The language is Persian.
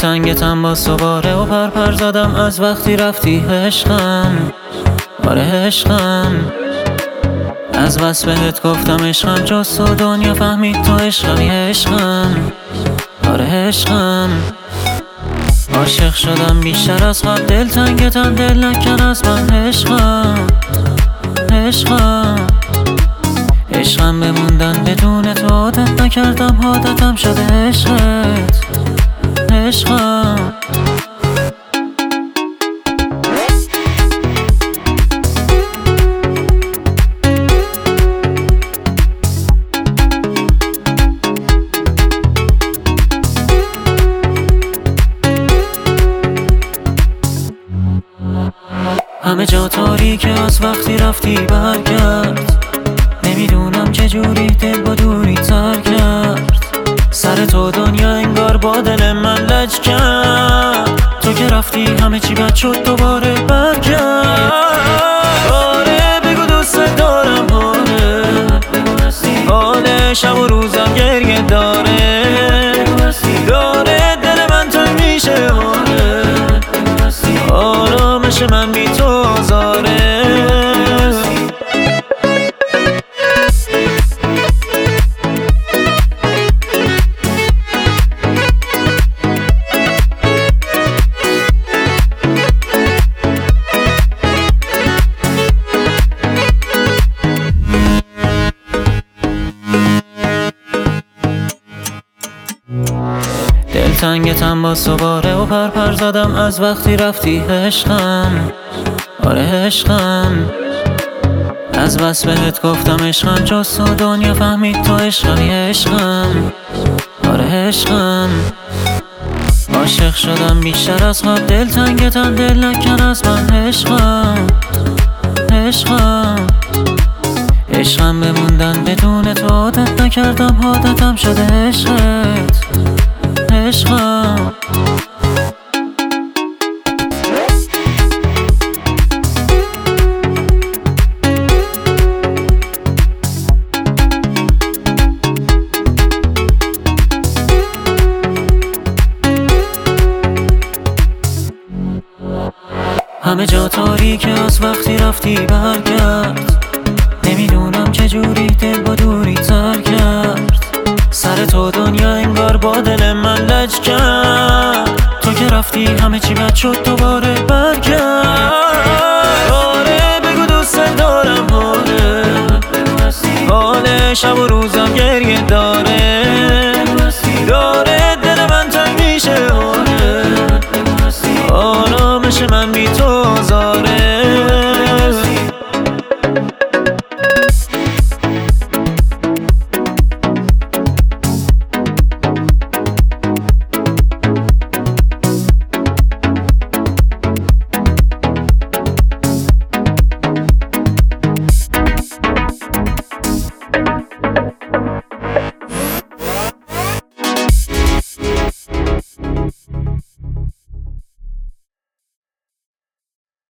دلتنگتم با سواره و پرپر زدم از وقتی رفتی عشقم. آره عشقم، از بس بهت گفتم عشقم، جز تو دنیا فهمید تو عشقمی عشقم. آره عشقم، عاشق شدم بیشتر از قبل، دلتنگتم دل نکن از من عشقم. عشقم عشقم بموندن بدون تو عادت نکردم، عادتم شده عشقت. عشقم همه جا تاریکه از وقتی رفتی برگرد، نمیدونم چجوری دل با دوری تر کرد. سر تو دنیا انگار با دل من لج کرد، تو که رفتی همه چی بد شد دوباره برگرد. آره بگو دوست دارم، حال شب و روزم گریه داره، دل من تنگ میشه. آرامش من بی تو آزاره. دلتنگتم با سواره و پرپر زدم از وقتی رفتی عشقم. آره عشقم، از بس بهت گفتم عشقم، جز تو دنیا فهمید تو عشقمی عشقم. آره عشقم، عاشق شدم بیشتر از قبل، دلتنگتم دل نکن از من عشقم. عشقم عشقم بموندن بدون تو عادت نکردم، عادتم شده عشقت. عشقم همه جا تاریکه از وقتی رفتی برگرد، نمیدونم چجوری دل با دوری تر کرد. سر تو دنیا انگار با دل من لج کرد، تو که رفتی همه چی بد شد دوباره برگرد. آره بگو دوست دارم، حال شب و روزم گریه داره،